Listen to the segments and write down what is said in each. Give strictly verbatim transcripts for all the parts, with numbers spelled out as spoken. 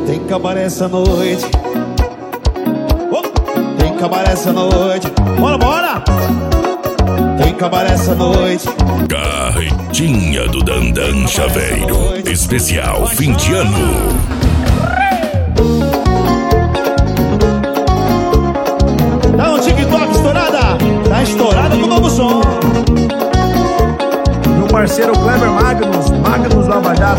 Tem cabaré essa noite. Oh, tem cabaré essa noite. Bora, bora! Tem cabaré essa noite. Carretinha do Dandan Chaveiro. Especial fim de ano. Tá no TikTok estourada? Tá estourada com o novo som. Meu parceiro Kleber Magnus, Magnus Lava Jato.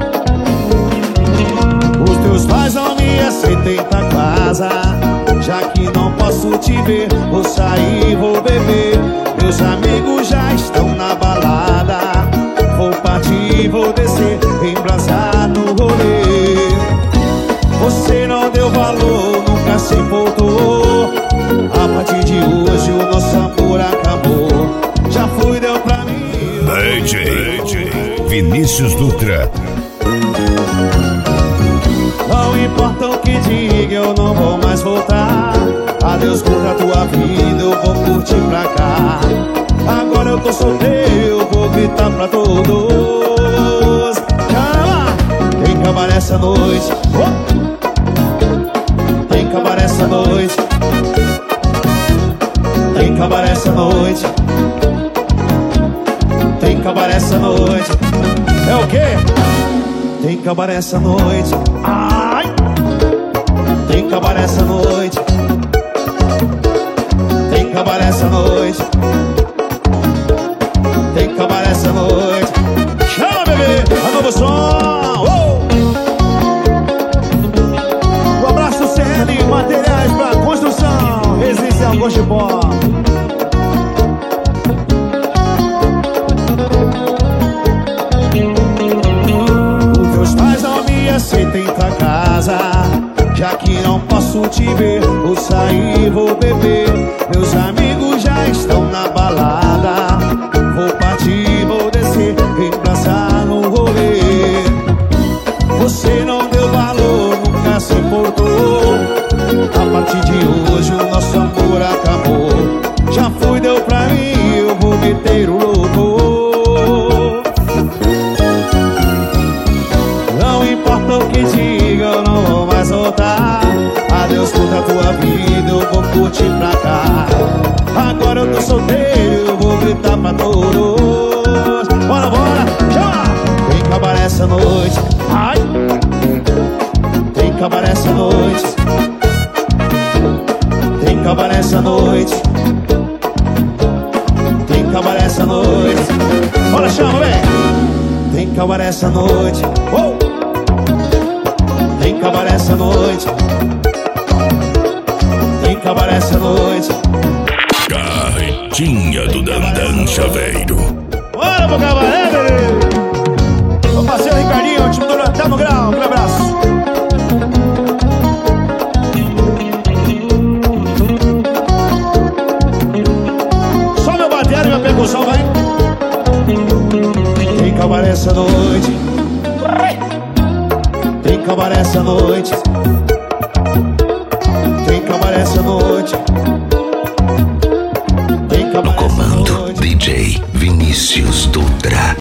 Os teus pais não me aceitam em tua casa. Já que não posso te ver, vou sair, vou beber. Meus amigos já estão na balada. Vou partir, vou descer, embrasar no rolê. Você não deu valor, nunca se importou. A partir de hoje o nosso amor acabou. Já fui, deu pra mim. D J Vinícius Dutra. Não importa o que diga, eu não vou mais voltar. Adeus, curta tua vida, eu vou curtir pra cá. Agora eu tô solteiro, eu vou gritar pra todos. Chama! Tem cabaré essa noite. Oh! Tem cabaré essa noite. Tem cabaré essa noite. Tem cabaré essa noite. É o quê? Tem cabaré essa noite. Ai! Tem cabaré essa noite. Tem cabaré essa noite. Tem cabaré essa noite. Chama, bebê! A novo som! Oh! Um abraço C L, materiais pra construção. Residencial Cochipó. Aceita em tua casa. Já que não posso te ver, vou sair, vou beber. Meus amigos já estão na balada. Vou partir, vou descer, embraçar no rolê. Você não deu valor, nunca se importou. A partir de hoje o nosso amor acabou. Já fui, deu pra mim, eu vou meter o louco. O que diga, eu não vou mais voltar. Adeus, curta a tua vida, eu vou curtir pra cá. Agora eu tô solteiro, eu vou gritar pra todos. Bora, bora, chama! Tem cabaré essa noite. Ai! Tem cabaré essa noite. Tem cabaré essa noite. Tem cabaré essa noite. Bora, chama, vem! Tem cabaré essa noite. Oh! Tem cabaré essa noite. Tem cabaré essa noite. Carretinha do Dandan Chaveiro. Bora pro cabaré, bebê! Ô parceiro Ricardinho, time do Até no Grau, um abraço. Só meu bateria e minha percussão, vai. Tem cabaré essa noite. Tem cabaré essa noite. Tem cabaré essa noite. Tem cabaré essa noite. No comando, D J Vinícius Dutra.